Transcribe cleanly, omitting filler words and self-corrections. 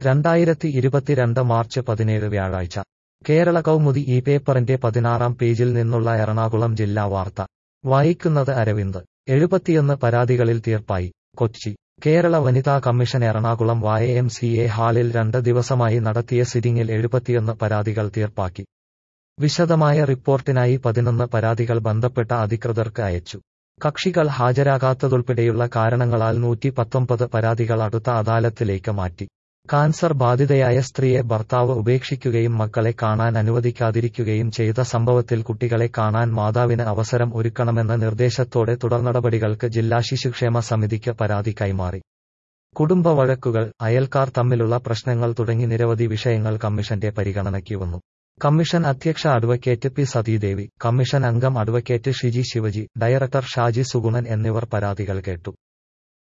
2022 March 17 വ്യാഴാഴ്ച കേരള കൗമുദി ഈ പേപ്പറിന്റെ 16-ാം പേജിൽ നിന്നുള്ള എറണാകുളം ജില്ലാ വാർത്ത വായിക്കുന്നത് അരവിന്ദ്. 71 പരാതികളിൽ തീർപ്പായി. കൊച്ചി കേരള വനിതാ കമ്മീഷൻ എറണാകുളം YMCA ഹാളിൽ 2 ദിവസമായി നടത്തിയ സിറ്റിംഗിൽ 71 പരാതികൾ തീർപ്പാക്കി. വിശദമായ റിപ്പോർട്ടിനായി 11 പരാതികൾ ബന്ധപ്പെട്ട അധികൃതർക്ക് അയച്ചു. കക്ഷികൾ ഹാജരാകാത്തതുൾപ്പെടെയുള്ള കാരണങ്ങളാൽ 119 പരാതികൾ അടുത്ത അദാലത്തിലേക്ക് മാറ്റി. കാൻസർ ബാധിതയായ സ്ത്രീയെ ഭർത്താവ് ഉപേക്ഷിക്കുകയും മക്കളെ കാണാൻ അനുവദിക്കാതിരിക്കുകയും ചെയ്ത സംഭവത്തിൽ കുട്ടികളെ കാണാൻ മാതാവിന് അവസരം ഒരുക്കണമെന്ന നിർദ്ദേശത്തോടെ തുടർനടപടികൾക്ക് ജില്ലാ ശിശുക്ഷേമ സമിതിക്ക് പരാതി കൈമാറി. കുടുംബ വഴക്കുകൾ, അയൽക്കാർ തമ്മിലുള്ള പ്രശ്നങ്ങൾ തുടങ്ങി നിരവധി വിഷയങ്ങൾ കമ്മീഷന്റെ പരിഗണനയ്ക്ക് വന്നു. കമ്മീഷൻ അധ്യക്ഷ അഡ്വക്കേറ്റ് പി സതീദേവി, കമ്മീഷൻ അംഗം അഡ്വക്കേറ്റ് ഷിജി ശിവജി, ഡയറക്ടർ ഷാജി സുഗുണൻ എന്നിവർ പരാതികൾ കേട്ടു.